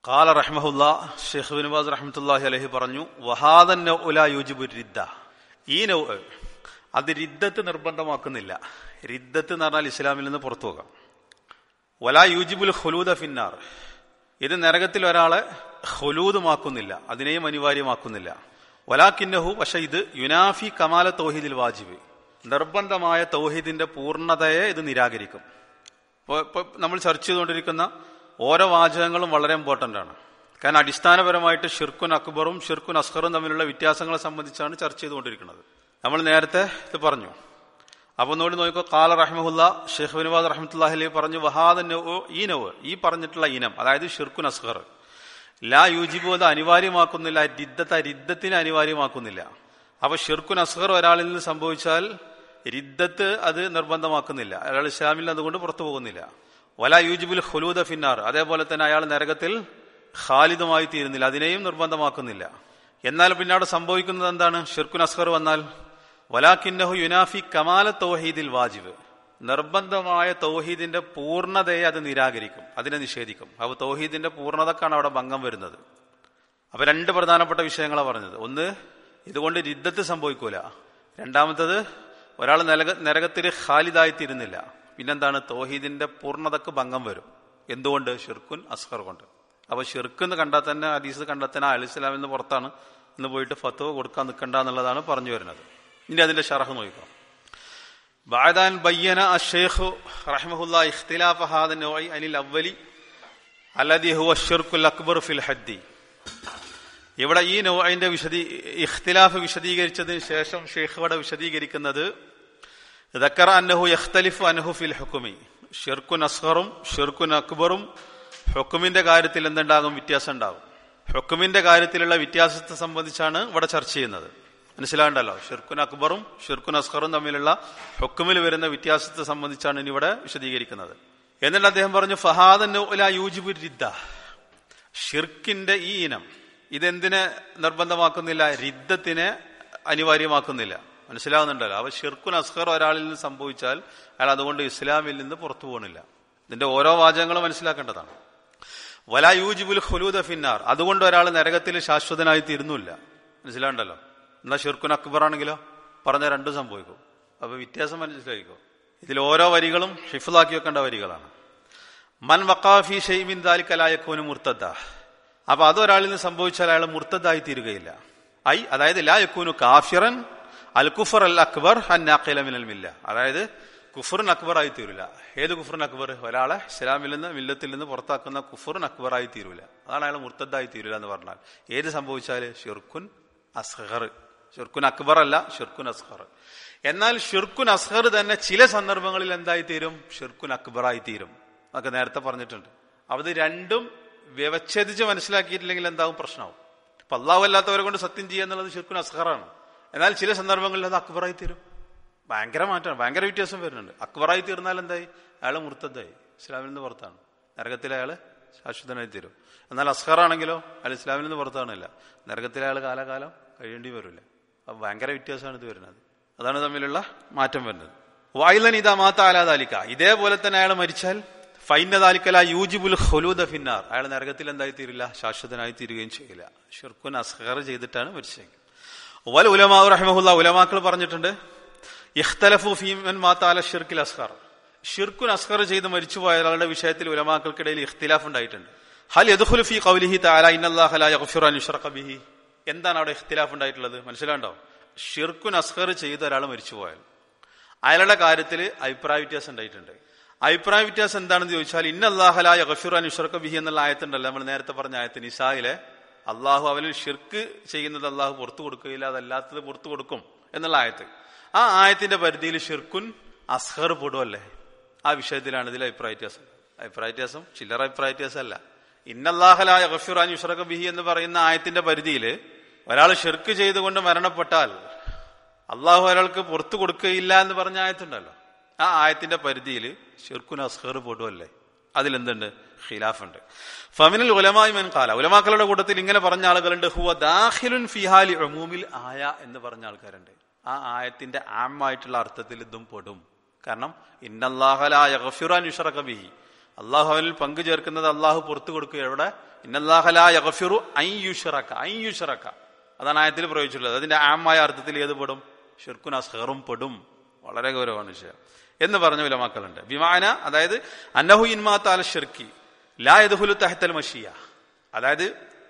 ഖാല റഹ്മഹുല്ലാ Sheikh bin bass റഹ്മത്തുള്ളാഹി അലൈഹി പറഞ്ഞു, വഹാദൻ നൗഉ ലാ യൂജിബു റിദ്ദ. ഈ നൗഅ് അത് റിദ്ദത്ത് നിർബന്ധമാക്കുന്നില്ല. റിദ്ദത്ത് എന്ന് പറഞ്ഞാൽ ഇസ്ലാമിൽ നിന്ന് പുറത്തു പോകാം. വലാ യൂജിബുൽ ഖുലൂദ ഫിന്നാർ. ഇത് നരകത്തിൽ ഒരാളെ ഖുലൂദുമാക്കുന്നില്ല, അതിനെയും അനിവാര്യമാക്കുന്നില്ല. വലാകിന്നഹു, പക്ഷെ ഇത് യുനാഫി കമാല തൗഹീദിൽ വാജിബ്, നിർബന്ധമായ തൗഹീദിന്റെ പൂർണ്ണതയെ ഇത് നിരാകരിക്കും. ഇപ്പോൾ നമ്മൾ ചർച്ച ചെയ്തുകൊണ്ടിരിക്കുന്ന ഓരോ വാചകങ്ങളും വളരെ ഇമ്പോർട്ടന്റ് ആണ്. കാരണം അടിസ്ഥാനപരമായിട്ട് ഷിർക്കുൻ അക്ബറും ഷിർക്കുൻ അസ്ഗറും തമ്മിലുള്ള വ്യത്യാസങ്ങളെ സംബന്ധിച്ചാണ് ചർച്ച ചെയ്തുകൊണ്ടിരിക്കുന്നത്. നമ്മൾ നേരത്തെ ഇത് പറഞ്ഞു. അപ്പൊ ഒന്നുകൂടി നോക്കിക്കോ. ഖാല റഹ്മഹുല്ലാ ഷെയ്ഖ് ബിൻ ബാസ് റഹ്മത്തുള്ളാഹി അലൈഹി പറഞ്ഞു, വഹാദൻ നൗഉ, ഈ നൗഅ്, ഈ പറഞ്ഞിട്ടുള്ള ഇനം, അതായത് ഷിർക്കുൻ അസ്ഗർ, ലാ യൂജിബു, അത് അനിവാര്യമാക്കുന്നില്ല. റിദ്ദത്തിനെ അനിവാര്യമാക്കുന്നില്ല. അപ്പൊ ഷിർക്കുൻ അസ്ഗർ ഒരാളിൽ നിന്ന് സംഭവിച്ചാൽ റിദ്ദത്ത് അത് നിർബന്ധമാക്കുന്നില്ല. അയാൾ ഇസ്ലാമിൽ അതുകൊണ്ട് പുറത്തു പോകുന്നില്ല. വലാ യൂജിബുൽ ഖുലൂദ ഫിന്നാർ, അതേപോലെ തന്നെ അയാൾ നരകത്തിൽ ഖാലിദുമായി തീരുന്നില്ല, അതിനെയും നിർബന്ധമാക്കുന്നില്ല. എന്നാൽ പിന്നെ അവിടെ സംഭവിക്കുന്നത് എന്താണ്? ഷിർക്കുൻ അസ്ഗർ വന്നാൽ വലാകിന്നഹു യുനാഫി കമാല തൗഹീദിൽ വാജിബ്, നിർബന്ധമായ തൗഹീദിന്റെ പൂർണ്ണതയെ അത് നിരാകരിക്കും, അതിനെ നിഷേധിക്കും. അപ്പൊ തൗഹീദിന്റെ പൂർണ്ണതക്കാണ് അവിടെ ഭംഗം വരുന്നത്. അപ്പൊ രണ്ട് പ്രധാനപ്പെട്ട വിഷയങ്ങളാണ് പറഞ്ഞത്. ഒന്ന്, ഇതുകൊണ്ട് റിദ്ദത്ത് സംഭവിക്കൂല. രണ്ടാമത്തത്, ഒരാൾ നരകത്തിൽ ഖാലിദായിത്തീരുന്നില്ല. പിന്നെന്താണ്? തൗഹീദിന്റെ പൂർണ്ണതക്ക് ഭംഗം വരും. എന്തുകൊണ്ട്? ഷിർക്കുൻ അസ്ഗർ കൊണ്ട്. അപ്പൊ ഷിർക്ക് എന്ന് കണ്ടാൽ തന്നെ, ഹദീസ് കണ്ടാൽ തന്നെ അൽ ഇസ്ലാമിൽ നിന്ന് പുറത്താണ് എന്ന് പോയിട്ട് ഫത്വ കൊടുക്കാൻ നിൽക്കണ്ട എന്നുള്ളതാണ് പറഞ്ഞു വരുന്നത്. ഇനി അതിന്റെ ഷറഹ് നോക്കാം. ബഅദൻ ബയ്യന അഷ്ശൈഖ് റഹ്മഹുല്ലാഹി ഇഖ്തിലാഫ ഹാദ നൗഇ അനിൽ അവ്വലി അല്ലദി ഹുവ അശ്ശിർക്കുൽ അക്ബർ ഫിൽ ഹദ്ദി. ഇവിടെ ഈ നൗഇന്റെ ഇഖ്തിലാഫ് വിശദീകരിച്ചതിന് ശേഷം ഷെയ്ഖ് ഇവിടെ വിശദീകരിക്കുന്നത്, ദക്കറ അന്നഹു യഖ്തലിഫു അൻഹു ഫിൽ ഹുക്മി, ഷിർക്കുൻ അസ്ഗറും ഷിർക്കുൻ അക്ബറും ഹുക്മിന്റെ കാര്യത്തിൽ എന്തുണ്ടാകും? വ്യത്യാസം ഉണ്ടാകും. ഹുക്മിന്റെ കാര്യത്തിലുള്ള വ്യത്യാസത്തെ സംബന്ധിച്ചാണ് ഇവിടെ ചർച്ച ചെയ്യുന്നത്. മനസ്സിലാകണ്ടല്ലോ. ഷിർക്കുൻ അക്ബറും ഷിർക്കുൻ അസ്ഗറും തമ്മിലുള്ള ഹുക്മിൽ വരുന്ന വ്യത്യാസത്തെ സംബന്ധിച്ചാണ് ഇനി ഇവിടെ വിശദീകരിക്കുന്നത്. എന്നിട്ട് അദ്ദേഹം പറഞ്ഞു, ഫഹാദൻ നൗഉ ലാ യൂജിബു റിദ്ദ, ഷിർക്കിന്റെ ഈ ഇനം ഇതെന്തിനെ നിർബന്ധമാക്കുന്നില്ല? റിദ്ദത്തിനെ അനിവാര്യമാക്കുന്നില്ല. മനസ്സിലാവുന്നുണ്ടല്ലോ. അവ ഷിർക്കുൻ അസ്ഗർ ഒരാളിൽ നിന്ന് സംഭവിച്ചാൽ അയാൾ അതുകൊണ്ട് ഇസ്ലാമിൽ നിന്ന് പുറത്തു പോകണില്ല. ഇതിന്റെ ഓരോ വാചകങ്ങളും മനസ്സിലാക്കേണ്ടതാണ്. വലാ യൂജിബുൽ ഖുലൂദ ഫിന്നാർ, അതുകൊണ്ട് ഒരാൾ നരകത്തിൽ ശാശ്വതനായി തീരുന്നില്ല. മനസ്സിലാണ്ടല്ലോ. എന്നാ ഷിർക്കുൻ അക്ബർ ആണെങ്കിലോ പറഞ്ഞ രണ്ടും സംഭവിക്കും. അപ്പൊ വ്യത്യാസം മനസ്സിലാക്കിക്കോ. ഇതിൽ ഓരോ വരികളും ഹിഫ്ളാക്കി വെക്കേണ്ട വരികളാണ്. മൻ വഖഅ ഫീ ശൈഇൻ മിൻ ദാലിക ലാ യകൂനു മുർത്തദ. അപ്പൊ അതൊരാളിൽ നിന്ന് സംഭവിച്ചാൽ അയാൾ മുർത്തദായി തീരുകയില്ല. അതായത് ലാ യകൂനു കാഫിറൻ അൽ കുഫർ അൽ അക്ബർ അന്നാഖില മിനൽ മില്ല, അതായത് കുഫറിൻ അക്ബർ ആയി തീരൂല. ഏത് കുഫറിൻ അക്ബർ? ഒരാളെ ഇസ്ലാമിൽ നിന്ന് മില്ലത്തിൽ നിന്ന് പുറത്താക്കുന്ന കുഫറിൻ അക്ബർ ആയി തീരൂല. അതാണ് അയാൾ മുർത്തദായി തീരൂല എന്ന് പറഞ്ഞാൽ. ഏത് സംഭവിച്ചാല്? ഷിർക്കുൻ അസ്ഗർ. ഷിർക്കുൻ അക്ബർ അല്ല, ഷിർക്കുൻ അസ്ഗർ. എന്നാൽ ഷിർക്കുൻ അസ്ഗർ തന്നെ ചില സന്ദർഭങ്ങളിൽ എന്തായി തീരും? ഷിർക്കുൻ അക്ബറായി തീരും. അതൊക്കെ നേരത്തെ പറഞ്ഞിട്ടുണ്ട്. അത് രണ്ടും വ്യവച്ഛേദിച്ച് മനസ്സിലാക്കിയിട്ടില്ലെങ്കിൽ എന്താവും? പ്രശ്നമാവും. അപ്പൊ അല്ലാഹു അല്ലാത്തവരെ കൊണ്ട് സത്യം ചെയ്യുക എന്നുള്ളത് ഷിർക്കുൻ അസ്ഗറാണ്. എന്നാൽ ചില സന്ദർഭങ്ങളിൽ അത് അക്ബറായി തീരും. ഭയങ്കര മാറ്റമാണ്, ഭയങ്കര വ്യത്യാസം വരുന്നുണ്ട്. അക്ബറായി തീർന്നാൽ എന്തായി? അയാൾ മുർത്തദായി, ഇസ്ലാമിൽ നിന്ന് പുറത്താണ്. നരകത്തിൽ അയാൾ ശാശ്വതനായി തീരും. എന്നാൽ അസ്ഗർ ആണെങ്കിലോ അയാൾ ഇസ്ലാമിൽ നിന്ന് പുറത്താണില്ല, നരകത്തിൽ അയാൾ കാലാകാലം കഴിയേണ്ടി വരില്ല. അപ്പൊ ഭയങ്കര വ്യത്യാസമാണ് ഇത് വരുന്നത്. അതാണ് തമ്മിലുള്ള മാറ്റം വരുന്നത്. വൈലൻ ഇതാ മാത്ത അലാദാലിക്ക, ഇതേപോലെ തന്നെ അയാൾ മരിച്ചാൽ ഫൈന ദാലിക ലാ യൂജിബുൽ ഖുലൂദ ഫിന്നാർ, അയാൾ നരകത്തിൽ എന്തായി തീരില്ല? ശാശ്വതനായി തീരുകയും ചെയ്യില്ല. ഷിർക്കുൻ അസ്ഗർ ചെയ്തിട്ടാണ് മരിച്ചത്. വൽ ഉലമാ റഹിമഹുല്ലാഹ്, ഉലമാക്കൾ പറഞ്ഞിട്ടുണ്ട്, ഇഖ്തലഫു ഫീ മൻ മാത അല ഷിർക്കിൽ അസ്ഗർ, ഷിർക്കുൻ അസ്ഗർ ചെയ്ത് മരിച്ചുപോയ ഒരാളുടെ വിഷയത്തിൽ ഉലമാക്കൾക്കിടയിൽ ഇഖ്തിലാഫ് ഉണ്ടായിട്ടുണ്ട്. ഹൽ യദ്ഖുലു ഫീ ഖൗലിഹി തആല ഇന്നല്ലാഹ ലാ യഗ്ഫിറു അൻ യുശ്റക ബിഹി. എന്താണ് അവിടെ ഇഖ്തിലാഫ് ഉണ്ടായിട്ടുള്ളത്? മനസ്സിലാണ്ടോ? ഷിർക്കുൻ അസ്ഗർ ചെയ്ത ഒരാൾ മരിച്ചുപോയാൽ അയാളുടെ കാര്യത്തിൽ അഭിപ്രായ വ്യത്യാസം ഉണ്ടായിട്ടുണ്ട്. അഭിപ്രായ വ്യത്യാസം എന്താണെന്ന് ചോദിച്ചാൽ, ഇന്നല്ലാഹ ലാ യഗ്ഫിറു അൻ യുശ്റക ബിഹി എന്നുള്ള ആയത്തുണ്ടല്ലോ, നമ്മൾ നേരത്തെ പറഞ്ഞ ആയത്ത് നിസായിലെ, അള്ളാഹു അവനിൽ ഷിർക്ക് ചെയ്യുന്നത് അള്ളാഹു പുറത്തു കൊടുക്കുകയില്ല, അതല്ലാത്തത് പുറത്തു കൊടുക്കും എന്നുള്ള ആയത്ത്. ആ ആയത്തിന്റെ പരിധിയിൽ ഷിർക്കുൻ അസ്ഗർ പെടുമല്ലേ? ആ വിഷയത്തിലാണ് ഇതിൽ അഭിപ്രായ വ്യത്യാസം. അഭിപ്രായ വ്യത്യാസം ചില്ലറ അഭിപ്രായ വ്യത്യാസമല്ല. ഇന്നല്ലാഹ ലാ യഗ്ഫിറു അൻ യുശ്റക ബിഹി എന്ന് പറയുന്ന ആയത്തിന്റെ പരിധിയിൽ ഒരാൾ ഷിർക്ക് ചെയ്തുകൊണ്ട് മരണപ്പെട്ടാൽ അള്ളാഹു ഒരാൾക്ക് പുറത്തു കൊടുക്കുകയില്ല എന്ന് പറഞ്ഞ ആയത്തുണ്ടല്ലോ, ആ ആയത്തിന്റെ പരിധിയിൽ ഷിർക്കുൻ അസ്ഗർ പെടുമല്ലേ? അതിലെന്തുണ്ട്? ഖിലാഫുണ്ട്. ഫമിനൽ ഉലമാഇ മൻ ഖാല, ഉലമാക്കളുടെ കൂട്ടത്തിൽ ഇങ്ങനെ പറഞ്ഞ ആളുകളുണ്ട്, ഹുവ ദാഖിലുൻ ഫീ ഹാലി ഉമൂമിൽ ആയ എന്ന് പറഞ്ഞ ആൾക്കാരുണ്ട്. ആ ആയത്തിന്റെ ആമായിട്ടുള്ള അർത്ഥത്തിൽ ഇതും പെടും. കാരണം ഇന്നല്ലാഹ ലാ യഗ്ഫിറു അൻ യുശ്റക ബിഹി, അള്ളാഹു അവനിൽ പങ്കു ചേർക്കുന്നത് അള്ളാഹു പുറത്തു കൊടുക്കുക. എവിടെ? ഇന്നല്ലാഹ ലാ യഗ്ഫിറു അൻ യുശ്റക. അതാണ് ആയത്തിൽ പ്രയോഗിച്ചിട്ടുള്ളത്. അതിന്റെ ആമായ അർത്ഥത്തിൽ ഏത് പെടും? ഷിർക്കുൻ അസ്ഗറും പെടും. വളരെ ഗൗരവമാണ് വിഷയം എന്ന് പറഞ്ഞ ഉലമാക്കളുണ്ട്. ബിമാന, അതായത് അന്നഹു ഇൻമാത അല ഷിർക്കി ലാ യദ്ഖുലു തഹ്തൽ മശിയ. അതായത്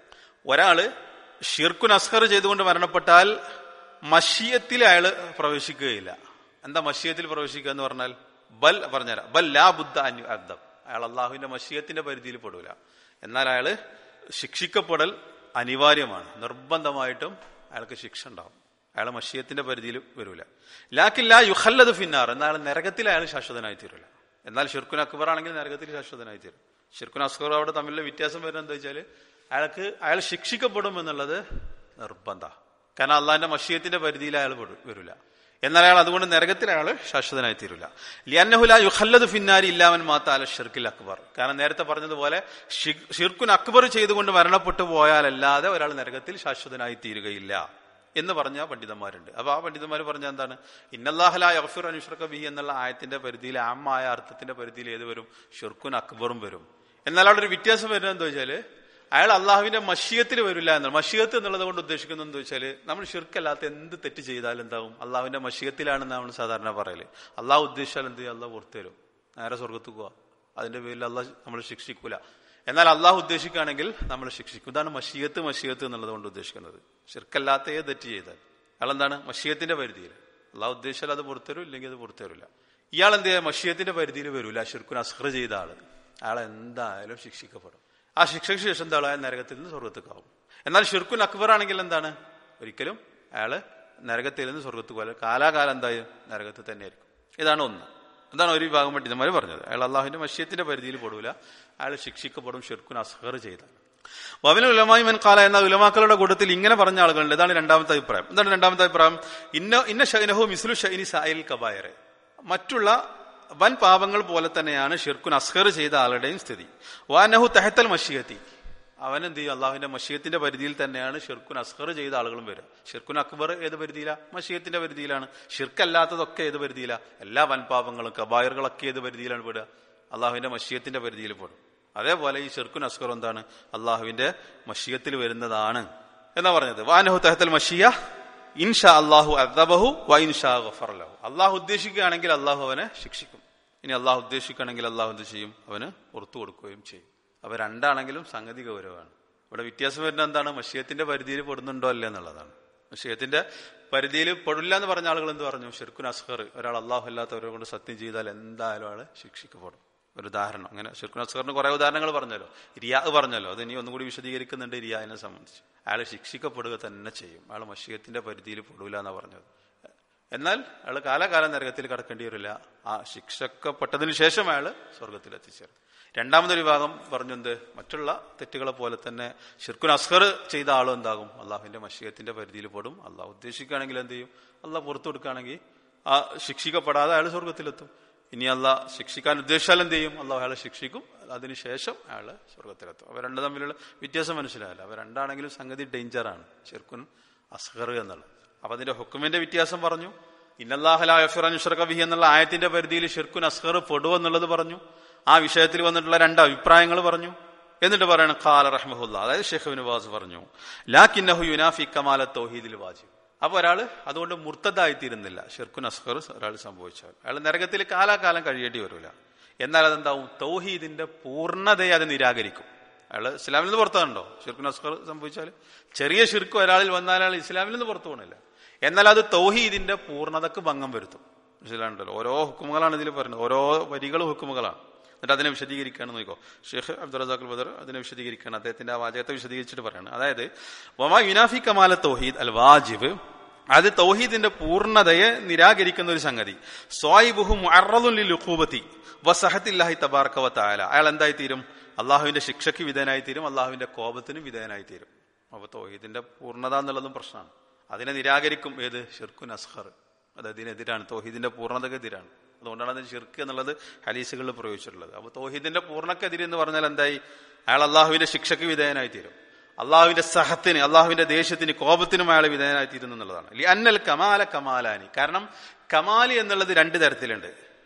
ഒരാള് ഷിർക്കുൻ അസ്ഗർ ചെയ്തുകൊണ്ട് മരണപ്പെട്ടാൽ മശിയത്തിൽ അയാൾ പ്രവേശിക്കുകയില്ല. എന്താ മശിയത്തിൽ പ്രവേശിക്കുക എന്ന് പറഞ്ഞാൽ? പറഞ്ഞുതരാം. ബൽ ലാ ബുദ്ദ അൻ യുഅദ്ദബ്. അയാൾ അള്ളാഹുവിന്റെ മശിയത്തിന്റെ പരിധിയിൽ പെടൂല. എന്നാൽ അയാള് ശിക്ഷിക്കപ്പെടൽ അനിവാര്യമാണ്. നിർബന്ധമായിട്ടും അയാൾക്ക് ശിക്ഷ ഉണ്ടാവും. അയാൾ മശിയത്തിന്റെ പരിധിയിൽ വരൂല. ലാക്കിൻ ലാ യുഖല്ലദു ഫിന്നാർ. എന്നാൽ നരകത്തിൽ അയാൾ ശാശ്വതനായി തീരൂല. എന്നാൽ ഷിർക്കുൻ അക്ബർ ആണെങ്കിൽ നരകത്തിൽ ശാശ്വതനായി തീരും. ഷിർക്കുൻ അസ്ഗർ അവിടെ തമ്മിലുള്ള വ്യത്യാസം വരുന്നത് എന്താ വെച്ചാല് അയാൾ ശിക്ഷിക്കപ്പെടും എന്നുള്ളത് നിർബന്ധ. കാരണം അള്ളാഹിന്റെ മശിയത്തിന്റെ പരിധിയിൽ അയാൾ വരൂല. എന്നാൽ അയാൾ അതുകൊണ്ട് നരകത്തിൽ അയാൾ ശാശ്വതനായി തീരൂല. ലിഅന്നഹു ലാ യുഖല്ലദു ഫിന്നാരി ഇല്ലാ മൻ മാത അല ഷിർക്കിൽ അക്ബർ. കാരണം നേരത്തെ പറഞ്ഞതുപോലെ ഷിർക്കുൻ അക്ബർ ചെയ്തുകൊണ്ട് മരണപ്പെട്ടു പോയാലല്ലാതെ ഒരാൾ നരകത്തിൽ ശാശ്വതനായി തീരുകയില്ല എന്ന് പറഞ്ഞ പണ്ഡിതന്മാരുണ്ട്. അപ്പൊ ആ പണ്ഡിതന്മാർ പറഞ്ഞ എന്താണ്? ഇന്നല്ലാഹ ലാ യഗ്ഫിറു അൻ യുശ്റക ബിഹി എന്നുള്ള ആയത്തിന്റെ പരിധിയിൽ, ആമായ അർത്ഥത്തിന്റെ പരിധിയിൽ ഏത് വരും? ഷിർക്കുൻ അക്ബറും വരും. എന്നാൽ അവിടെ ഒരു വ്യത്യാസം വരുന്നത് എന്താ വെച്ചാല് അയാൾ അള്ളാഹുവിന്റെ മശിയത്തിൽ വരില്ല എന്നാണ്. മശിയത്ത് എന്നുള്ളത് കൊണ്ട് ഉദ്ദേശിക്കുന്നത് എന്താ വെച്ചാൽ നമ്മൾ ഷിർക്കല്ലാത്ത എന്ത് തെറ്റ് ചെയ്താലും എന്താവും? അള്ളാഹുവിന്റെ മശിയത്തിലാണെന്ന് നമ്മൾ സാധാരണ പറയല്. അള്ളാഹു ഉദ്ദേശിച്ചാൽ എന്ത് ചെയ്യും? അള്ളാഹു പുറത്തു തരും, നേരെ സ്വർഗത്ത് പോവാ. അതിന്റെ പേരിൽ അള്ളാഹ് നമ്മൾ ശിക്ഷിക്കൂല. എന്നാൽ അള്ളാഹു ഉദ്ദേശിക്കുകയാണെങ്കിൽ നമ്മൾ ശിക്ഷിക്കും. ഇതാണ് മശിയത്ത് എന്നുള്ളത് കൊണ്ട് ഉദ്ദേശിക്കുന്നത്. ഷിർക്കല്ലാത്ത ഏത് തെറ്റ് ചെയ്താൽ അയാൾ എന്താണ്? മശിയത്തിന്റെ പരിധിയിൽ. അള്ളാഹു ഉദ്ദേശിച്ചാൽ അത് പുറത്തുതരും, ഇല്ലെങ്കിൽ അത് പുറത്തുതരില്ല. ഇയാൾ എന്ത് ചെയ്യാം? മശിയത്തിന്റെ പരിധിയിൽ വരൂല. ഷിർക്കുൻ അസ്ഗർ ചെയ്ത ആള് അയാൾ എന്തായാലും ശിക്ഷിക്കപ്പെടും. ആ ശിക്ഷയ്ക്ക് ശേഷം എന്താ? അയാൾ നരകത്തിൽ നിന്ന് സ്വർഗത്തേക്കാവും. എന്നാൽ ഷിർക്കുൻ അക്ബർ ആണെങ്കിൽ എന്താണ്? ഒരിക്കലും അയാള് നരകത്തിൽ നിന്ന് സ്വർഗത്ത് പോലെ കാലാകാലം എന്തായാലും നരകത്തിൽ തന്നെ ആയിരിക്കും. ഇതാണ് ഒന്ന്. എന്താണ് ഒരു വിഭാഗം പണ്ഡിതന്മാർ പറഞ്ഞത്? അയാൾ അള്ളാഹുവിന്റെ മശിയത്തിന്റെ പരിധിയിൽ പെടൂല, അയാൾ ശിക്ഷിക്കപ്പെടും ഷിർക്കുൻ അസ്ഗർ ചെയ്താൽ. വഅമിന ഉലമാഇ മൻ ഖാല എന്ന ഉലമാക്കളുടെ കൂട്ടത്തിൽ ഇങ്ങനെ പറഞ്ഞ ആളുകളുണ്ട്. ഇതാണ് രണ്ടാമത്തെ അഭിപ്രായം. എന്താണ് രണ്ടാമത്തെ അഭിപ്രായം? ഇന്ന ശഅനഹു മിസ്ലു ശഅനി സായിൽ കബായർ. മറ്റുള്ള വൻ പാപങ്ങൾ പോലെ തന്നെയാണ് ഷിർക്കുൻ അസ്ഗർ ചെയ്ത ആളുടെയും സ്ഥിതി. വഅന്നഹു തഹ്തൽ മശിയത്തി. അവനെന്ത് ചെയ്യും? അള്ളാഹുവിന്റെ മശിയത്തിന്റെ പരിധിയിൽ തന്നെയാണ് ഷിർക്കുൻ അസ്ഗർ ചെയ്ത ആളുകളും വരിക. ഷിർക്കുൻ അക്ബർ ഏത് പരിധിയിലാണ്? മശിയത്തിന്റെ പരിധിയിലാണ്. ഷിർക്കല്ലാത്തതൊക്കെ ഏത് പരിധിയിലാണ്? എല്ലാ വൻപാപങ്ങളും കബായറുകളൊക്കെ ഏത് പരിധിയിലാണ് പെടുക? അള്ളാഹുവിന്റെ മശിയത്തിന്റെ പരിധിയിൽ പെടും. അതേപോലെ ഈ ഷിർക്കുൻ അസ്ഗർ എന്താണ്? അള്ളാഹുവിന്റെ മശിയത്തിൽ വരുന്നതാണ് എന്നാ പറഞ്ഞത്. വഅന്നഹു തഹ്തൽ മശിയ ഇൻഷാ അല്ലാഹു അദബഹു വ ഇൻഷാ ഗഫറ ലഹു. അള്ളാഹു ഉദ്ദേശിക്കുകയാണെങ്കിൽ അള്ളാഹു അവനെ ശിക്ഷിക്കും. ഇനി അള്ളാഹു ഉദ്ദേശിക്കുകയാണെങ്കിൽ അള്ളാഹു എന്ത് ചെയ്യും? അവന് പുറത്തു കൊടുക്കുകയും ചെയ്യും. അവ രണ്ടാണെങ്കിലും സംഗതി ഗൗരവമാണ്. ഇവിടെ വ്യത്യാസം വരുന്നത് എന്താണ്? മശിയത്തിന്റെ പരിധിയിൽ പെടുന്നുണ്ടോ അല്ല എന്നുള്ളതാണ്. മശിയത്തിന്റെ പരിധിയിൽ പെടില്ല എന്ന് പറഞ്ഞ ആളുകൾ എന്ത് പറഞ്ഞു? ഷിർക്കുൻ അസ്ഗർ, ഒരാൾ അള്ളാഹു അല്ലാത്തവരെ കൊണ്ട് സത്യം ചെയ്താൽ എന്തായാലും ആള് ശിക്ഷിക്കപ്പെടും. ഒരു ഉദാഹരണം, അങ്ങനെ ഷിർക്കുൻ അസ്ഗറിന് കുറെ ഉദാഹരണങ്ങൾ പറഞ്ഞല്ലോ. റിയാ പറഞ്ഞല്ലോ, അത് ഇനി ഒന്നുകൂടി വിശദീകരിക്കുന്നുണ്ട്. റിയാനെ സംബന്ധിച്ച് അയാൾ ശിക്ഷിക്കപ്പെടുക തന്നെ ചെയ്യും. അയാൾ മശിയത്തിന്റെ പരിധിയിൽ പെടൂല എന്നാ പറഞ്ഞത്. എന്നാൽ അയാൾ കാലാകാലം നരകത്തിൽ കടക്കേണ്ടി വരില്ല. ആ ശിക്ഷക്കപ്പെട്ടതിന് ശേഷം അയാൾ സ്വർഗത്തിൽ എത്തിച്ചേരും. രണ്ടാമതൊരു വിഭാഗം പറഞ്ഞെന്ത്? മറ്റുള്ള തെറ്റുകളെ പോലെ തന്നെ ഷിർക്കുൻ അസ്ഗർ ചെയ്ത ആളും എന്താകും? അള്ളാഹുവിന്റെ മശിയത്തിന്റെ പരിധിയിൽ പെടും. അള്ളാഹു ഉദ്ദേശിക്കുകയാണെങ്കിൽ എന്ത് ചെയ്യും? അള്ളാഹ് പുറത്തു കൊടുക്കുകയാണെങ്കിൽ ആ ശിക്ഷിക്കപ്പെടാതെ അയാൾ സ്വർഗത്തിലെത്തും. ഇനി അള്ളാഹ് ശിക്ഷിക്കാൻ ഉദ്ദേശിച്ചാൽ എന്ത് ചെയ്യും? അള്ളാഹു അയാളെ ശിക്ഷിക്കും. അതിനുശേഷം അയാൾ സ്വർഗത്തിലെത്തും. അവ രണ്ടു തമ്മിലുള്ള വ്യത്യാസം മനസ്സിലായല്ല. അവ രണ്ടാണെങ്കിലും സംഗതി ഡേഞ്ചറാണ് ഷിർക്കുൻ അസ്ഗർ എന്നുള്ളത്. അപ്പൊ അതിന്റെ ഹുക്കുമിന്റെ വ്യത്യാസം പറഞ്ഞു. ഇന്നല്ലാഹ ലാ യഗ്ഫിറു അൻ യുശ്റക ബിഹി എന്നുള്ള ആയത്തിന്റെ പരിധിയിൽ ഷിർക്കുൻ അസ്ഗർ പെടും എന്നുള്ളത് പറഞ്ഞു. ആ വിഷയത്തിൽ വന്നിട്ടുള്ള രണ്ട് അഭിപ്രായങ്ങൾ പറഞ്ഞു. എന്നിട്ട് പറയണം ഖാല റഹ്മഹുല്ലാ, അതായത് ഷെയ്ഖ് ഇബ്നു ബാസ് പറഞ്ഞു, ലാകിന്നഹു യുനാഫി കമാല തൗഹീദിൽ വാജിബ്. അപ്പൊ ഒരാള് അതുകൊണ്ട് മുർത്തദായിത്തീരുന്നില്ല. ഷിർക്കുൻ അസ്ഗർ ഒരാൾ സംഭവിച്ചാൽ അയാൾ നരകത്തിൽ കാലാകാലം കഴിയേണ്ടി വരില്ല. എന്നാൽ അതെന്താവും? തൗഹീദിന്റെ പൂർണ്ണതയെ അത് നിരാകരിക്കും. അയാൾ ഇസ്ലാമിൽ നിന്ന് പുറത്താണല്ലോ ഷിർക്കുൻ അസ്ഗർ സംഭവിച്ചാൽ. ചെറിയ ഷിർക്ക് ഒരാളിൽ വന്നാൽ അയാൾ ഇസ്ലാമിൽ നിന്ന് പുറത്തു പോകണില്ല. എന്നാൽ അത് തൗഹീദിന്റെ പൂർണ്ണതക്ക് ഭംഗം വരുത്തും. മനസ്സിലാണ്ടല്ലോ? ഓരോ ഹുക്കുമുകളാണ് ഇതിൽ പറയുന്നത്. ഓരോ വരികളും ഹുക്കുമുകളാണ്. എന്നിട്ട് അതിനെ വിശദീകരിക്കുകയാണ്. നോക്കോ, ഷെയ്ഖ് അബ്ദുൽ റസാഖ് ബദർ അതിനെ വിശദീകരിക്കുകയാണ്. അദ്ദേഹത്തിന്റെ ആ വാചകത്തെ വിശദീകരിച്ചിട്ട് പറയാണ്. അതായത് വമാ യുനാഫി കമാല തൗഹീദ് അൽ വാജിബ്, അത് തൗഹീദിന്റെ പൂർണ്ണതയെ നിരാകരിക്കുന്ന ഒരു സംഗതി. സ്വായിബുഹു മുഅറദുൻ ലിൽ ഉഖൂബതി വസഹത്തില്ലാഹി തബാറക വ തആല. അയാൾ എന്തായി തീരും? അള്ളാഹുവിന്റെ ശിക്ഷയ്ക്ക് വിധേയനായി തീരും, അള്ളാഹുവിന്റെ കോപത്തിന് വിധേയനായി തീരും. അപ്പൊ തൗഹീദിന്റെ പൂർണ്ണത എന്നുള്ളതും പ്രശ്നമാണ്. അതിനെ നിരാകരിക്കും. ഏത്? ഷിർക്കുൻ അസ്ഗർ. അത് അതിനെതിരാണ്, തൗഹീദിന്റെ പൂർണ്ണതക്കെതിരാണ്. അതുകൊണ്ടാണ് അതിന് ഷിർക്ക് എന്നുള്ളത് ഹദീസുകളിൽ പ്രയോഗിച്ചിട്ടുള്ളത്. അപ്പൊ തൗഹീദിന്റെ പൂർണ്ണക്കെതിരെ എന്ന് പറഞ്ഞാൽ എന്തായി? അയാൾ അള്ളാഹുവിന്റെ ശിക്ഷയ്ക്ക് വിധേയനായി തീരും, അള്ളാഹുവിന്റെ സഹത്തിന്, അള്ളാഹുവിന്റെ ദേഷ്യത്തിന്, കോപത്തിനും അയാൾ വിധേയനായി തീരുന്നു എന്നുള്ളതാണ്. ലിഅന്നൽ കമാല കമാലാനി. കാരണം കമാല് എന്നുള്ളത് രണ്ട് തരത്തിലുണ്ട്.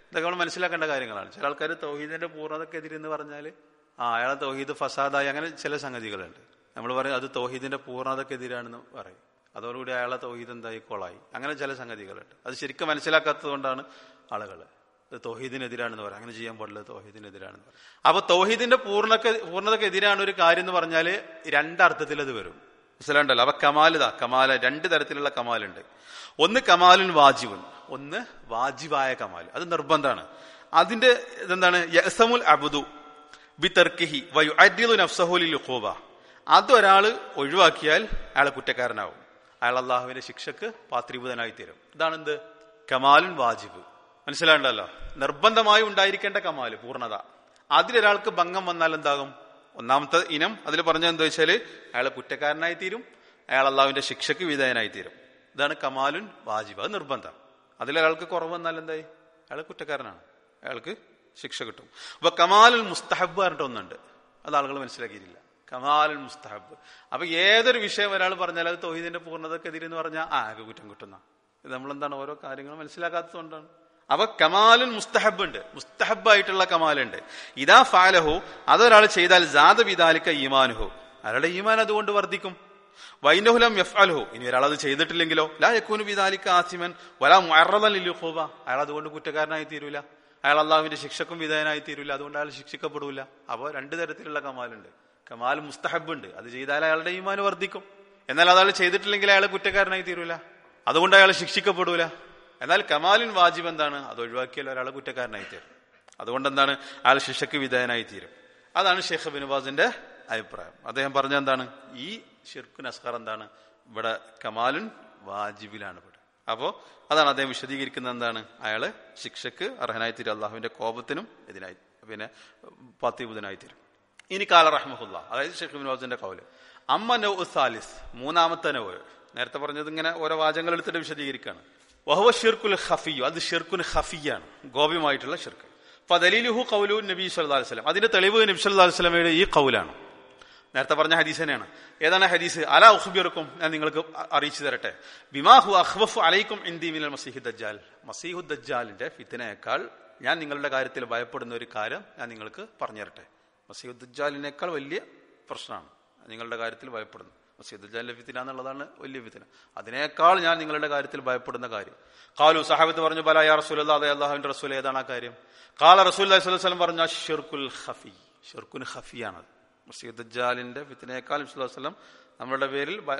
ഇതൊക്കെ നമ്മൾ മനസ്സിലാക്കേണ്ട കാര്യങ്ങളാണ്. ചില ആൾക്കാർ തൗഹീദിന്റെ പൂർണ്ണതക്കെതിരെ എന്ന് പറഞ്ഞാൽ അയാളെ തൗഹീദ് ഫസാദായി, അങ്ങനെ ചില സംഗതികളുണ്ട്. നമ്മൾ പറയും അത് തൗഹീദിന്റെ പൂർണ്ണതക്കെതിരാണെന്ന് പറയും. അതോടുകൂടി അയാളെ തൗഹീദ് എന്തായി കൊളായി. അങ്ങനെ ചില സംഗതികളുണ്ട്. അത് ശരിക്കും മനസ്സിലാക്കാത്തത് കൊണ്ടാണ് ആളുകൾ ഇത് തൗഹീദിനെതിരാണെന്ന് പറയും. അങ്ങനെ ചെയ്യാൻ പാടില്ല, തൗഹീദിനെതിരാണെന്ന് പറയും. അപ്പൊ തൗഹീദിന്റെ പൂർണ്ണതക്കെതിരാണ് ഒരു കാര്യം എന്ന് പറഞ്ഞാൽ രണ്ടർത്ഥത്തിൽ അത് വരും. മനസ്സിലാണ്ടല്ലോ. അപ്പൊ കമാല് രണ്ട് തരത്തിലുള്ള കമാലുണ്ട്. ഒന്ന് കമാലുൻ വാജിബുൻ, ഒന്ന് വാജിബായ കമാൽ. അത് നിർബന്ധമാണ്. അതിന്റെ ഇതെന്താണ്? യഅ്സമുൽ അബ്ദു ബിതർക്കിഹി വയുഅദ്ദിലു നഫ്സഹു ലിൽഖൂബ. അതൊരാള് ഒഴിവാക്കിയാൽ അയാൾ കുറ്റക്കാരനാവും. അയാൾ അള്ളാഹുവിന്റെ ശിക്ഷക്ക് പാത്രീഭൂതനായി തീരും. ഇതാണ് എന്ത്? കമാലുൻ വാജിബ്. മനസ്സിലാണ്ടല്ലോ. നിർബന്ധമായി ഉണ്ടായിരിക്കേണ്ട കമാല്, പൂർണ്ണത. അതിലൊരാൾക്ക് ഭംഗം വന്നാൽ എന്താകും? ഒന്നാമത്തെ ഇനം അതിൽ പറഞ്ഞത് എന്താ വെച്ചാല് അയാൾ കുറ്റക്കാരനായി തീരും, അയാൾ അള്ളാഹുവിന്റെ ശിക്ഷക്ക് വിധേയനായി തീരും. ഇതാണ് കമാലുൻ വാജിബ്. അത് നിർബന്ധം. അതിലൊരാൾക്ക് കുറവ് വന്നാൽ എന്തായി? അയാൾ കുറ്റക്കാരനാണ്, അയാൾക്ക് ശിക്ഷ കിട്ടും. അപ്പൊ കമാലുൽ മുസ്തഹബ് പറഞ്ഞിട്ട് ഒന്നുണ്ട്. അത് ആളുകൾ മനസ്സിലാക്കിയിട്ടില്ല. കമാലുൽ മുസ്തഹബ്. അപ്പൊ ഏതൊരു വിഷയം ഒരാൾ പറഞ്ഞാൽ അത് തൗഹീദിന്റെ പൂർണ്ണതക്കെതിരെ എന്ന് പറഞ്ഞാൽ ആകെ കുറ്റം കിട്ടുന്ന. ഇത് നമ്മളെന്താണ് ഓരോ കാര്യങ്ങൾ മനസ്സിലാക്കാത്തത് കൊണ്ടാണ്. അപ്പൊ കമാലുൻ മുസ്തഹബ് ഉണ്ട്, മുസ്തഹബായിട്ടുള്ള കമാലുണ്ട്. ഇദാ ഫഅലഹു, അതൊരാൾ ചെയ്താൽ സാദ ബിദാലിക ഈമാനുഹു, അയാളുടെ ഈമാൻ അതുകൊണ്ട് വർദ്ധിക്കും. വൈനഹു ലം യഫ്അൽഹു, ഇനി ഒരാൾ അത് ചെയ്തിട്ടില്ലെങ്കിലോ ലാ യകൂനു ബിദാലിക ആസിമൻ വലാ മുഅറദൻ ലിൽഖൂബ, അയാൾ അതുകൊണ്ട് കുറ്റക്കാരനായി തീരൂല, അയാൾ അള്ളാഹുവിന്റെ ശിക്ഷക്കും വിധേയനായി തീരൂല, അതുകൊണ്ട് അയാൾ ശിക്ഷിക്കപ്പെടൂല. അപ്പോൾ രണ്ട് തരത്തിലുള്ള കമാലുണ്ട്. കമാൽ മുസ്തഹബ് ഉണ്ട്, അത് ചെയ്താൽ അയാളുടെ ഈമാൻ വർദ്ധിക്കും. എന്നാൽ അയാൾ ചെയ്തിട്ടില്ലെങ്കിൽ അയാൾ കുറ്റക്കാരനായി തീരൂല, അതുകൊണ്ട് അയാൾ ശിക്ഷിക്കപ്പെടൂല. എന്നാൽ കമാലുൻ വാജിബ് എന്താണ്? അത് ഒഴിവാക്കിയാൽ ഒരാൾ കുറ്റക്കാരനായി തീരും, അതുകൊണ്ട് എന്താണ്? അയാൾ ശിക്ഷയ്ക്ക് വിധേയനായി തീരും. അതാണ് ഷെയ്ഖ് ഇബ്നു ബാസിന്റെ അഭിപ്രായം. അദ്ദേഹം പറഞ്ഞ എന്താണ്? ഈ ശിർക്കുൻ അസ്ഗർ എന്താണ്? ഇവിടെ കമാലുൻ വാജിബിലാണ് ഇവിടെ. അപ്പോ അതാണ് അദ്ദേഹം വിശദീകരിക്കുന്നത്. എന്താണ്? അയാള് ശിക്ഷക്ക് അർഹനായി തീരും, അള്ളാഹുവിന്റെ കോപത്തിനും ഇതിനായി പിന്നെ പാത്രീഭൂതനായി തീരും. ഇനി കാല റഹ്മഹുല്ലാ, അതായത് ഷെയ്ഖ് ഇബ്നു ബാസിന്റെ ഖൗല്. അമ്മ നൗ സാലിസ്, മൂന്നാമത്തെ നൗ. നേരത്തെ പറഞ്ഞത് ഇങ്ങനെ ഓരോ വാചകങ്ങൾ എടുത്തിട്ട് വിശദീകരിക്കുകയാണ്. വഹുവ ഷിർക്കുൽ ഖഫിയ്യു, അത് ഷിർക്കുൻ ഖഫിയാണ്, ഗോപ്യമായിട്ടുള്ള ഷിർക്ക്. ഫദലീലുഹു ഖൗലു നബി സല്ലല്ലാഹു അലൈഹി വസല്ലം, അതിന്റെ തെളിവ് നബി സല്ലല്ലാഹു അലൈഹി വസല്ലമയുടെ ഈ ഖൗലാണ്. നേരത്തെ പറഞ്ഞ ഹദീസ് തന്നെയാണ്. ഏതാണ് ഹദീസ്? അലാ ഉഖ്ബിറുക്കും, ഞാൻ നിങ്ങൾക്ക് അറിയിച്ചു തരട്ടെ, ബിമാ ഹു അഖ്വഫു അലൈക്കും ഇൻദി മിനൽ മസീഹി ദജ്ജാൽ, മസീഹു ദജ്ജാലിന്റെ ഫിത്നയേക്കാൾ ഞാൻ നിങ്ങളുടെ കാര്യത്തിൽ ഭയപ്പെടുന്ന ഒരു കാര്യം ഞാൻ നിങ്ങൾക്ക് പറഞ്ഞു തരട്ടെ. മസീഹു ദജ്ജാലിനേക്കാൾ വലിയ പ്രശ്നമാണ് നിങ്ങളുടെ കാര്യത്തിൽ ഭയപ്പെടുന്നത്. മസീഹു ദജ്ജാലിന്റെ ഫിത്ന എന്നുള്ളതാണ് വലിയ ഫിത്ന. അതിനേക്കാൾ ഞാൻ നിങ്ങളുടെ കാര്യത്തിൽ ഭയപ്പെടുന്ന കാര്യം. ഖാലു, സഹാബത്ത് പറഞ്ഞു, ബലാ യാ റസൂലല്ലാഹ്, അതെ അല്ലാഹുവിന്റെ റസൂൽ, ഏതാണ് ആ കാര്യം? ഖാല റസൂലുള്ളാഹി സ്വല്ലല്ലാഹു അലൈഹി വസല്ലം പറഞ്ഞു, അശ്ശിർക്കുൽ ഖഫി, ഷിർക്കുൻ ഖഫിയാണത്. മസീഹു ദജ്ജാലിന്റെ ഫിത്നയേക്കാൾ നബി സ്വല്ലല്ലാഹു അലൈഹി വസല്ലം നമ്മുടെ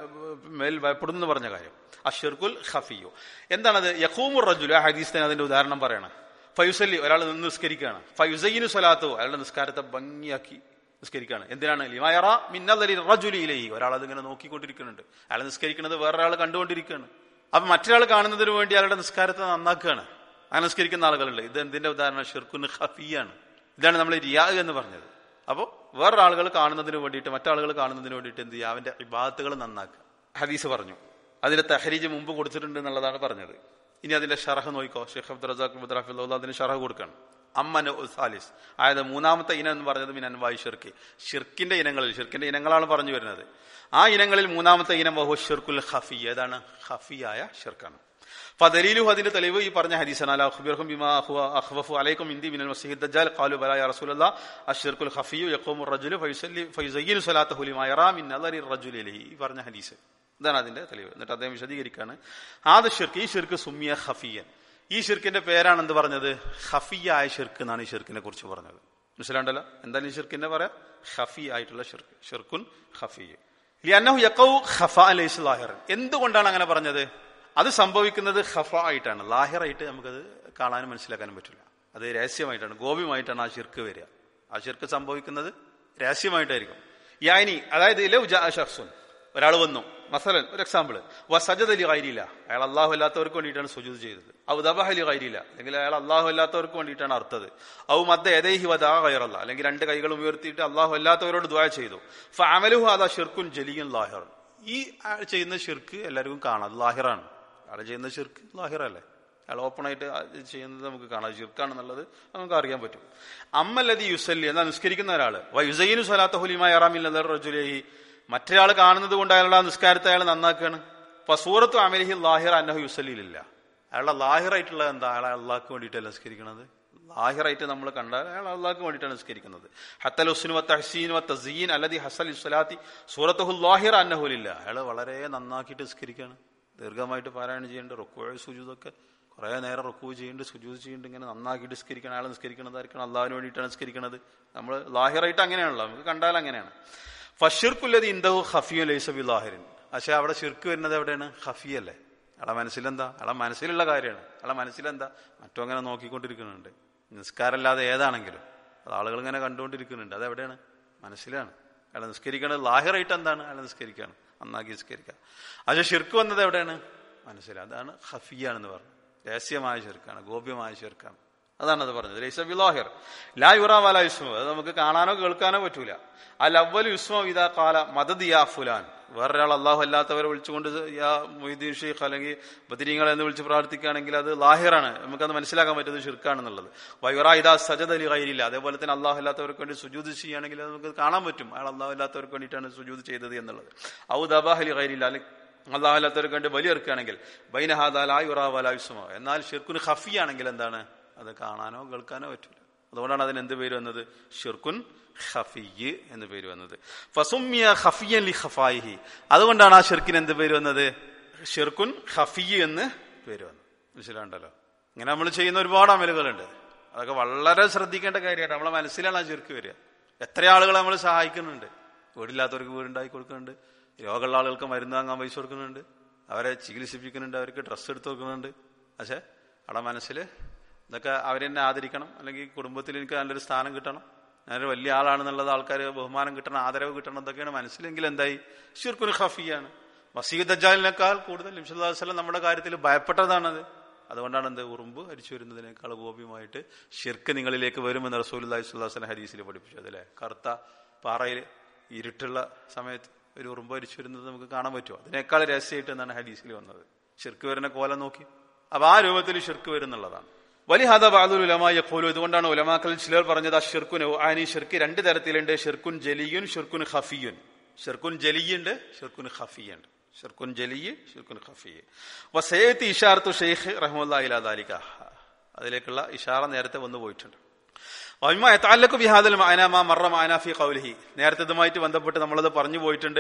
മേൽ ഭയപ്പെടുന്നു എന്ന് പറഞ്ഞ കാര്യം അശ്ശിർക്കുൽ ഖഫിയു. എന്താണത്? യഖൂമു റജുലു, ആ ഹദീസിന് അതിന്റെ ഉദാഹരണം പറയണം. ഫയുസല്ലി, ഒരാൾ നിന്ന് നിസ്കരിക്കുകയാണ്. ഫയുസയ്യിനു സ്വലാത്തു, അയാളുടെ നിസ്കാരത്തെ ഭംഗിയാക്കി നിസ്കരിക്കുകയാണ്. എന്തിനാണ്? ലിമാ യറാ മിൻ നദരി റജുലി ഇലൈഹി, ഒരാൾ അതിങ്ങനെ നോക്കിക്കൊണ്ടിരിക്കുന്നുണ്ട്, അയാൾ നിസ്കരിക്കുന്നത് വേറൊരാൾ കണ്ടുകൊണ്ടിരിക്കുകയാണ്. അപ്പൊ മറ്റൊരാൾ കാണുന്നതിന് വേണ്ടി അയാളുടെ നിസ്കാരത്തെ നന്നാക്കുകയാണ്. അങ്ങനെ നിസ്കരിക്കുന്ന ആളുകളുണ്ട്. ഇത് എന്തിന്റെ ഉദാഹരണം? ഷിർക്കുൻ ഖഫിയാണ്. ഇതാണ് നമ്മൾ റിയാ എന്ന് പറഞ്ഞത്. അപ്പോ വേറൊരാളുകൾ കാണുന്നതിന് വേണ്ടിയിട്ട്, മറ്റാളുകൾ കാണുന്നതിന് വേണ്ടിയിട്ട് എന്ത് ചെയ്യുക? അവന്റെ ഇബാദത്തുകൾ നന്നാക്കുക. ഹദീസ് പറഞ്ഞു, അതിന്റെ തഹ്രീജ് മുമ്പ് കൊടുത്തിട്ടുണ്ട് എന്നുള്ളതാണ് പറഞ്ഞത്. ഇനി അതിന്റെ ഷറഹ് നോക്കിക്കോ. ഷെയ്ഖ് അബ്ദുർ റസാഖ് മുദ്ദറഫിള്ള അതിന് ഷറഹ് കൊടുക്കണം. അമ്മന സാലിസ്, അതായത് മൂന്നാമത്തെ ഇനം എന്ന് പറഞ്ഞത് മിൻ അൻവാഇ ഷിർക്ക്, ഷിർക്കിന്റെ ഇനങ്ങളിൽ, ഷിർക്കിന്റെ ഇനങ്ങളാണ് പറഞ്ഞു വരുന്നത്. ആ ഇനങ്ങളിൽ മൂന്നാമത്തെ ഇനം വഹു ഷിർക്കുൽ ഖഫി, ഏതാണ്? ഖഫിയായ ഷിർക്കാണ്. ഫദലീലു, അതിന്റെ തെളിവ് ഈ പറഞ്ഞ ഹദീസാണ്. അലാ ഉഖ്ബിറുക്കും ബിമാ ഹുവ അഖ്വഫു അലൈക്കും ഇൻദി മിനൽ മസീഹി ദജ്ജാൽ. ഖാലു ബലാ യാ റസൂലല്ലാഹ്, അശ്ശിർക്കുൽ ഖഫിയു യഖൂമു റജുലു ഫയുസയ്യിനു സ്വലാത്തഹു ലിമാ യറാ മിൻ നദരി റജുലി ഇലൈഹി, ഈ പറഞ്ഞ ഹദീസ്. ഇതാണ് അതിന്റെ തെളിവ്. എന്നിട്ട് അദ്ദേഹം വിശദീകരിക്കുകയാണ്. ആദ ഷിർക്ക്, ഈ ഷിർക്ക് സുമ്മിയ ഖഫിയൻ, ഈ ഷിർക്കിന്റെ പേരാണ് എന്ത് പറഞ്ഞത്? ഖഫിയായ ഷിർക്ക് എന്നാണ് ഈ ഷിർക്കിനെ കുറിച്ച് പറഞ്ഞത്. മനസ്സിലാണ്ടല്ലോ എന്താണ് ഈ ഷിർക്കിന്റെ പറയാ? ഖഫി ആയിട്ടുള്ള ഷിർക്ക്, ഷിർക്കുൻ ഖഫിയ. ലിഅന്നഹു യഖഉ ഖഫാ ലൈസ ലാഹിറൻ, എന്തുകൊണ്ടാണ് അങ്ങനെ പറഞ്ഞത്? അത് സംഭവിക്കുന്നത് ഖഫ ആയിട്ടാണ്, ലാഹിറായിട്ട് നമുക്കത് കാണാനും മനസ്സിലാക്കാനും പറ്റില്ല. അത് രഹസ്യമായിട്ടാണ്, ഗോപ്യമായിട്ടാണ് ആ ഷിർക്ക് വരിക. ആ ഷിർക്ക് സംഭവിക്കുന്നത് രഹസ്യമായിട്ടായിരിക്കും. യാനി, അതായത് ലൗ ജാഅ ശഖ്സുൻ, ഒരാൾ വന്നു, മസലൻ ഒരു എക്സാമ്പിൾ, വസജദ ലി ഗൈരില്ല, അയാൾ അല്ലാഹു അല്ലാത്തവർക്ക് വേണ്ടിയിട്ടാണ് സുജൂദ് ചെയ്തത്. ഔ ദബഹ ലി ഗൈരില്ല, അല്ലെങ്കിൽ അയാൾ അല്ലാഹു അല്ലാത്തവർക്ക് വേണ്ടിയിട്ടാണ് അർത്ഥത്. ഔ മദ്ദ യദൈഹി വദാ ഗൈറല്ല, അല്ലെങ്കിൽ രണ്ട് കൈകളും ഉയർത്തിയിട്ട് അല്ലാഹു അല്ലാത്തവരോട് ദുആ ചെയ്തു. ഫഅമലുഹു അദാ ഷിർക്കുൻ ജലിയുൻ ലാഹിർ, ഈ ചെയ്യുന്ന ഷിർക്ക് എല്ലാവർക്കും കാണാം, അത് ലാഹിറാണ്. അയാൾ ചെയ്യുന്ന ഷിർക്ക് ലാഹിറല്ലേ, അയാൾ ഓപ്പണായിട്ട് ചെയ്യുന്നത് നമുക്ക് കാണാം, ഷിർക്കാണെന്നുള്ളത് നമുക്ക് അറിയാൻ പറ്റും. അമ്മല്ലദി യുസല്ലി, എന്നാൽ നിസ്കരിക്കുന്ന ഒരാള്, വയുസയ്യിനു സ്വലാത്തഹു ലിമാ യറാ മിൻ നദരി റജുലിഹി, മറ്റൊരാൾ കാണുന്നത് കൊണ്ട് അയാളുടെ നിസ്കാരത്തെ അയാൾ നന്നാക്കുകയാണ്. ഫസൂറത്തു അമലിഹി ലാഹിറ അന്നഹു യുസല്ലിലില്ല, അയാളുടെ ലാഹിറായിട്ടുള്ളത് എന്താ? അയാൾ അള്ളാഹ്ക്ക് വേണ്ടിയിട്ടല്ല നിസ്കരിക്കണത്, ലാഹിറായിട്ട് നമ്മൾ കണ്ടാൽ അയാൾ അള്ളാഹ്ക്ക് വേണ്ടിയിട്ടാണ് നിസ്കരിക്കുന്നത്. ഹത്തൽ ഹുസ്നു വത്തഹ്സീൻ വത്തസീൻ അല്ലദി ഹസൽ സ്വലാത്തി സൂറത്തുൽ ലാഹിറ അന്നഹു ലില്ലാഹ്. അയാൾ വളരെ നന്നാക്കിയിട്ട് നിസ്കരിക്കുകയാണ്, ദീർഘമായിട്ട് പാരായണം ചെയ്യുന്നുണ്ട്, റുക്കൂഅ് സുജൂദൊക്കെ കുറേ നേരം റുക്കൂഅ് ചെയ്യുന്നുണ്ട്, സുജൂദ് ചെയ്യുന്നുണ്ട്, ഇങ്ങനെ നന്നാക്കിയിട്ട് നിസ്കരിക്കണം. അയാൾ നിസ്കരിക്കണതായിരിക്കണം അള്ളാഹിന് വേണ്ടിയിട്ടാണ് നിസ്കരിക്കുന്നത്. നമ്മൾ ലാഹിറായിട്ട് അങ്ങനെയാണല്ലോ, നമുക്ക് കണ്ടാൽ അങ്ങനെയാണ്. ഫശിർക്കുല്ലദി ഇൻദഹു ഖഫിയ്യുൻ ലൈസ ബിലാഹിറിൻ. പക്ഷെ അവിടെ ശിർക്ക് വരുന്നത് എവിടെയാണ്? ഖഫിയല്ലേ. അയാളെ മനസ്സിലെന്താ? അയാളെ മനസ്സിലുള്ള കാര്യമാണ്. അയാളെ മനസ്സിലെന്താ? മറ്റും അങ്ങനെ നോക്കിക്കൊണ്ടിരിക്കുന്നുണ്ട്. നിസ്കാരമല്ലാതെ ഏതാണെങ്കിലും അത് ആളുകൾ ഇങ്ങനെ കണ്ടുകൊണ്ടിരിക്കുന്നുണ്ട്. അതെവിടെയാണ്? മനസ്സിലാണ്. അയാൾ നിസ്കരിക്കേണ്ടത് ലാഹിറായിട്ട് എന്താണ്? അയാൾ നിസ്കരിക്കുകയാണ്, നന്നാക്കി നിസ്കരിക്കുക. പക്ഷെ ശിർക്ക് വന്നത് എവിടെയാണ്? മനസ്സിൽ. അതാണ് ഖഫിയാണെന്ന് പറഞ്ഞു. രഹസ്യമായ ശിർക്കാണ്, ഗോപ്യമായ ശിർക്കാണ്. അതാണ് അത് പറഞ്ഞത്. ലൈസ ബിലാഹിർ ലാ യുറാ വലാ യുസ്മഉ. അത് നമുക്ക് കാണാനോ കേൾക്കാനോ പറ്റൂല. അൽ അവ്വലു യുസ്മഉ ഇദാ ഖാല മദദ് യാ ഫുലാൻ. വേറൊരാൾ അള്ളാഹു അല്ലാത്തവരെ വിളിച്ചുകൊണ്ട് യാ മൊയ്തീൻ ഷെയ്ഖ് അല്ലെങ്കിൽ ബദരീങ്ങൾ എന്ന് വിളിച്ച് പ്രാർത്ഥിക്കുകയാണെങ്കിൽ അത് ലാഹിറാണ്, നമുക്കത് മനസ്സിലാക്കാൻ പറ്റുന്നത് ഷിർക്കാണെന്നുള്ളത്. വയുറാ ഇദാ സജദ ലി ഗൈരില്ല. അതേപോലെ തന്നെ അള്ളാഹു അല്ലാത്തവർക്ക് വേണ്ടി സുജൂദ് ചെയ്യുകയാണെങ്കിൽ അത് നമുക്ക് കാണാൻ പറ്റും, അയാൾ അള്ളാഹു അല്ലാത്തവർക്ക് വേണ്ടിയിട്ടാണ് സുജൂദ് ചെയ്തത് എന്നുള്ളത്. ഔ ദബഹ ലി ഗൈരില്ല, അല്ലെങ്കിൽ അള്ളാഹു അല്ലാത്തവർക്ക് വേണ്ടി ബലിയെറുക്കുകയാണെങ്കിൽ ബൈന ഹാദാ ലാ യുറാ വലാ യുസ്മഉ. എന്നാൽ ഷിർക്കുൻ ഖഫി ആണെങ്കിൽ എന്താണ്? അത് കാണാനോ കേൾക്കാനോ പറ്റൂല. അതുകൊണ്ടാണ് അതിന് എന്ത് പേര് വന്നത്? ഷിർക്കുൻ ഖഫിയ്യ് എന്ന് പേര് വന്നത്. ഫസുമ്മിയ ഖഫിയ്യൻ ലി ഖഫായിഹി. അതുകൊണ്ടാണ് ആ ഷിർക്കിന് എന്ത് പേര് വന്നത്? ഷിർക്കുൻ ഖഫിയ്യ് എന്ന് പേര് വന്നത്. മനസ്സിലാണ്ടല്ലോ. ഇങ്ങനെ നമ്മൾ ചെയ്യുന്ന ഒരുപാട് അമലുകളുണ്ട്, അതൊക്കെ വളരെ ശ്രദ്ധിക്കേണ്ട കാര്യമാണ്. നമ്മളെ മനസ്സിലാണ് ആ ഷിർക്ക് വരിക. എത്ര ആളുകളെ നമ്മൾ സഹായിക്കുന്നുണ്ട്, വീടില്ലാത്തവർക്ക് വീടുണ്ടാക്കി കൊടുക്കുന്നുണ്ട്, രോഗമുള്ള ആളുകൾക്ക് മരുന്ന് വാങ്ങാൻ പൈസ കൊടുക്കുന്നുണ്ട്, അവരെ ചികിത്സിപ്പിക്കുന്നുണ്ട്, അവർക്ക് ഡ്രസ്സ് എടുത്ത് കൊടുക്കുന്നുണ്ട്. പക്ഷെ അവിടെ മനസ്സിൽ ഇതൊക്കെ അവരെന്നെ ആദരിക്കണം, അല്ലെങ്കിൽ കുടുംബത്തിൽ എനിക്ക് നല്ലൊരു സ്ഥാനം കിട്ടണം, ഞാനൊരു വലിയ ആളാണെന്നുള്ളത് ആൾക്കാർ ബഹുമാനം കിട്ടണം, ആദരവ് കിട്ടണം, ഇതൊക്കെയാണ് മനസ്സിലെങ്കിൽ എന്തായി? ശിർക്കുൻ ഖഫിയാണ്. മസീഹ് ദജ്ജാലിനേക്കാൾ കൂടുതൽ നബി സല്ലല്ലാഹു അലൈഹി വസല്ലം നമ്മുടെ കാര്യത്തിൽ ഭയപ്പെട്ടതാണത്. അതുകൊണ്ടാണ് എന്ത്? ഉറുമ്പ് അരിച്ചു വരുന്നതിനേക്കാൾ ഗോപ്യമായിട്ട് ഷിർക്ക് നിങ്ങളിലേക്ക് വരുമെന്ന് റസൂലുള്ളാഹി സ്വല്ലല്ലാഹു അലൈഹി വസല്ലം ഹദീസിൽ പഠിപ്പിച്ചു. അതല്ലേ, കറുത്ത പാറയിൽ ഇരുട്ടുള്ള സമയത്ത് ഒരു ഉറുമ്പ് അരിച്ചു വരുന്നത് നമുക്ക് കാണാൻ പറ്റുമോ? അതിനേക്കാൾ രഹസ്യമായിട്ട് എന്നാണ് ഹദീസിൽ വന്നത്. ഷിർക്ക് വരുന്ന കോലം നോക്കി. അപ്പൊ ആ രൂപത്തിൽ ഷിർക്ക് വരുന്നുള്ളതാണ്. വലിഹാദ ബഅദുൽ ഉലമാ യഖൂലു. ഇതുകൊണ്ടാണ് ഉലമാക്കളിൽ ചിലർ പറഞ്ഞത് അശ്ശിർക്കു നൗആനി, ഷിർക്ക് രണ്ട് തരത്തിലുണ്ട്. ഷിർക്കുൻ ജലിയുൻ, ഷിർക്കുൻ ഖഫിയുൻ. ഷിർക്കുൻ ജലിയുണ്ട്, ഷിർക്കുൻ ഖഫിയുണ്ട്. ഷിർക്കുൻ ജലിയ്, ഷിർക്കുൻ ഖഫിയ്. വസയത്തി ഇഷാറത്തു ഷെയ്ഖ് റഹ്മത്തുള്ളാഹി ഇലാ ദാലിക. അതിലേക്കുള്ള ഇഷാറ നേരത്തെ വന്നു പോയിട്ടുണ്ട്. നേരത്തെ ഇതുമായിട്ട് ബന്ധപ്പെട്ട് നമ്മളത് പറഞ്ഞു പോയിട്ടുണ്ട്.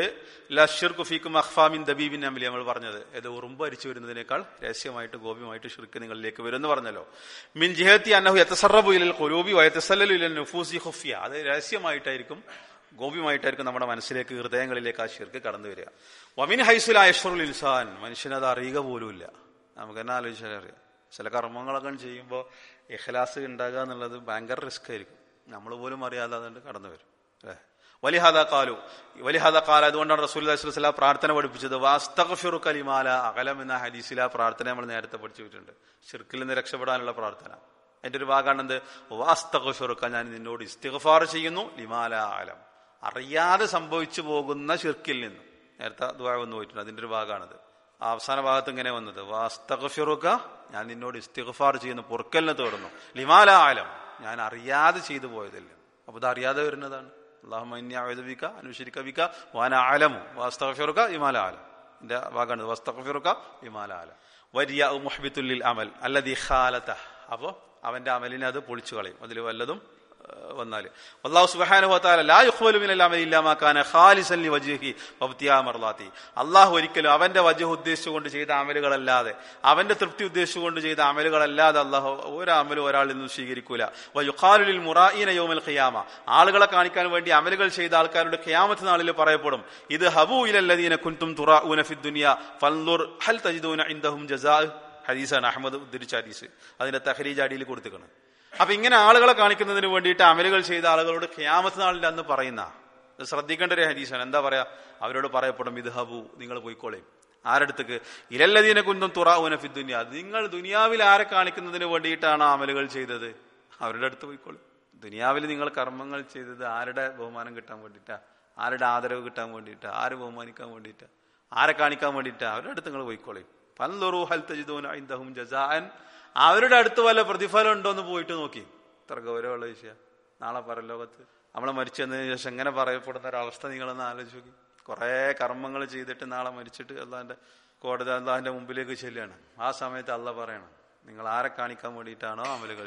നമ്മൾ പറഞ്ഞത് ഇത് ഉറുമ്പ് അരിച്ചു വരുന്നതിനേക്കാൾ രഹസ്യമായിട്ട് ഗോപ്യമായിട്ട് ഷിർക്ക് നിങ്ങളിലേക്ക് വരുമെന്ന് പറഞ്ഞല്ലോ. മിൻ ജിഹത്തി അന്നഹു യതസറബു ഇലൽ ഖുലൂബി വയതസല്ലലു ഇലൽ നുഫൂസി ഖുഫിയ. അത് രഹസ്യമായിട്ടായിരിക്കും, ഗോപ്യമായിട്ടായിരിക്കും നമ്മുടെ മനസ്സിലേക്ക്, ഹൃദയങ്ങളിലേക്ക് ആ ഷിർക്ക് കടന്നു വരിക. വമിൻ ഹൈസുൽ അയഷ്റുൽ ഇൻസാൻ. മനുഷ്യനത് അറിയുക പോലുമില്ല. നമുക്ക് തന്നെ ആലോചിച്ചാൽ അറിയാം. ചില കർമ്മങ്ങളൊക്കെ ചെയ്യുമ്പോൾ ഇഖ്ലാസ് ഉണ്ടാകുക എന്നുള്ളത് ഭയങ്കര റിസ്ക് ആയിരിക്കും, നമ്മൾ പോലും അറിയാതെ അതുകൊണ്ട് കടന്നു വരും. അല്ലെ? വലിഹാദ കാലു അതുകൊണ്ടാണ് റസൂലുള്ളാഹി സ്വല്ലല്ലാഹു അലൈഹി വസല്ലം പ്രാർത്ഥന പഠിപ്പിച്ചത്. വസ്തഗ്ഫിറുക ലിമാല അഖലം എന്ന ഹദീസിലെ ആ പ്രാർത്ഥന നമ്മൾ നേരത്തെ പഠിച്ചിട്ടുണ്ട്. ശിർക്കിൽ നിന്ന് രക്ഷപ്പെടാനുള്ള പ്രാർത്ഥന. അതിന്റെ ഒരു ഭാഗമാണ് എന്ത്? വസ്തഗ്ഫിറുക, ഞാൻ നിന്നോട് ഇസ്തിഗ്ഫാർ ചെയ്യുന്നു, ലിമാല അഖലം, അറിയാതെ സംഭവിച്ചു പോകുന്ന ശിർക്കിൽ നിന്ന്. നേരത്തെ ദുആ വന്നു പോയിട്ടുണ്ട്, അതിന്റെ ഒരു ഭാഗമാണത്. അവസാന ഭാഗത്ത് ഇങ്ങനെ വന്നത് വസ്തഗ്ഫിറുക, ഞാൻ നിന്നോട് ഇസ്തിഗ്ഫാർ ചെയ്യുന്നു, പൊറുക്കലിനെ തേടുന്നു, ലിമാല ആലം, ഞാൻ അറിയാതെ ചെയ്തു പോയതില്ല. അപ്പൊ ഇത് അറിയാതെ വരുന്നതാണ്. അല്ലാഹുമ്മ ഇന്നി അഊദു ബിക അൻ ഉശ്രിക ബിക വഅന അഅലമു വസ്തഗ്ഫിറുക ലിമാല ആലം. ഇതിന്റെ ഭാഗമാണ് വസ്തഗ്ഫിറുക ലിമാല ആലം. വരിയാഉ മുഹ്ബിത്തുൽ ലിൽ അമൽ അല്ലദീ ഖാലതഹ. അപ്പൊ അവന്റെ അമലിനെ അത് പൊളിച്ചു കളയും, അതിൽ വല്ലതും വന്നാല്. അല്ലാഹു സുബ്ഹാനഹു വ തആല ലാ യുഖ്ബലു മിനൽ അമലി ഇല്ലാ മാ കാന ഖാലിസൻ ലിവജ്ഹിഹി വബ്തിയാ മർളാതി. അല്ലാഹു ഒരിക്കലും അവന്റെ വജ്ഹ് ഉദ്ദേശിച്ചുകൊണ്ട് ചെയ്ത അമലുകളല്ലാതെ, അവന്റെ തൃപ്തി ഉദ്ദേശിച്ചുകൊണ്ട് ചെയ്ത അമലുകളല്ലാതെ അല്ലാഹു ഒരു അമലും ഒരാളിൽ നിന്നും സ്വീകരിക്കൂല. വയുഖാലു ലിൽ മുറാഇന യൗമൽ ഖിയാമ. ആളുകളെ കാണിക്കാൻ വേണ്ടി അമലുകൾ ചെയ്ത ആൾക്കാരുടെ ഖിയാമത്ത് നാളിൽ പറയപ്പെടും, ഇത് ഹബു ഇലല്ലദീന കുൻതും തുറാഊന ഫിദ് ദുനിയ ഫൻദുർ ഹൽ തജിദൂന ഇൻദഹും ജസാഅ. ഹദീസാണ്, അഹ്മദ് ഉദ്ധരിച്ച ഹദീസ്. അതിന്റെ തഖ്രീജ് അടിയിൽ കൊടുത്തിരിക്കണം. അപ്പൊ ഇങ്ങനെ ആളുകളെ കാണിക്കുന്നതിന് വേണ്ടിയിട്ട് അമലുകൾ ചെയ്ത ആളുകളോട് ഖിയാമത്ത് നാളിന്റെ അന്ന് പറയുന്ന ശ്രദ്ധിക്കേണ്ട ഒരു ഹദീസാണ്. എന്താ പറയാ? അവരോട് പറയപ്പെടും, ഇത് ഹബു, നിങ്ങൾ പോയിക്കോളേ. ആരടുത്തേക്ക്? ഇലല്ലദീന കുൻതും തുറാഊന ഫിദ് ദുനിയ. നിങ്ങൾ ദുനിയാവിൽ ആരെ കാണിക്കുന്നതിന് വേണ്ടിയിട്ടാണ് അമലുകൾ ചെയ്തത്, അവരുടെ അടുത്ത് പോയിക്കോളൂ. ദുനിയാവിൽ നിങ്ങൾ കർമ്മങ്ങൾ ചെയ്തത് ആരുടെ ബഹുമാനം കിട്ടാൻ വേണ്ടിയിട്ടാ, ആരുടെ ആദരവ് കിട്ടാൻ വേണ്ടിയിട്ടാ, ആര് ബഹുമാനിക്കാൻ വേണ്ടിയിട്ടാ, ആരെ കാണിക്കാൻ വേണ്ടിയിട്ടാ, അവരുടെ അടുത്ത് നിങ്ങൾ പോയിക്കോളേ. ഫൻദുറു ഹൽ തജിദൂന ഇൻദഹും ജസാഅൻ. അവരുടെ അടുത്ത് വല്ല പ്രതിഫലം ഉണ്ടോന്ന് പോയിട്ട് നോക്കി. ഇത്ര ഗൗരവമുള്ള വിഷയം. നാളെ പരലോകത്ത് നമ്മളെ മരിച്ചതിന് ശേഷം എങ്ങനെ പറയപ്പെടുന്ന ഒരവസ്ഥ നിങ്ങളൊന്ന് ആലോചിച്ച് നോക്കി. കുറെ കർമ്മങ്ങൾ ചെയ്തിട്ട് നാളെ മരിച്ചിട്ട് അള്ളാന്റെ കോടതി, അള്ളാഹിന്റെ മുമ്പിലേക്ക് ചെല്ലുകയാണ്. ആ സമയത്ത് അള്ളാഹ് പറയണം, നിങ്ങൾ ആരെ കാണിക്കാൻ വേണ്ടിയിട്ടാണോ അമലുകൾ ചെയ്യുക,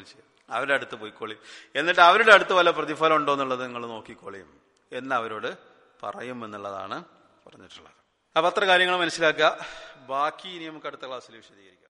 അവരുടെ അടുത്ത് പോയിക്കോളിയും, എന്നിട്ട് അവരുടെ അടുത്ത് വല്ല പ്രതിഫലം ഉണ്ടോ എന്നുള്ളത് നിങ്ങൾ നോക്കിക്കോളിയും എന്ന് അവരോട് പറയും എന്നുള്ളതാണ് പറഞ്ഞിട്ടുള്ളത്. അപ്പൊ അത്ര കാര്യങ്ങൾ മനസ്സിലാക്കുക. ബാക്കി ഇനി നമുക്ക് അടുത്ത ക്ലാസ്സിൽ വിശദീകരിക്കാം.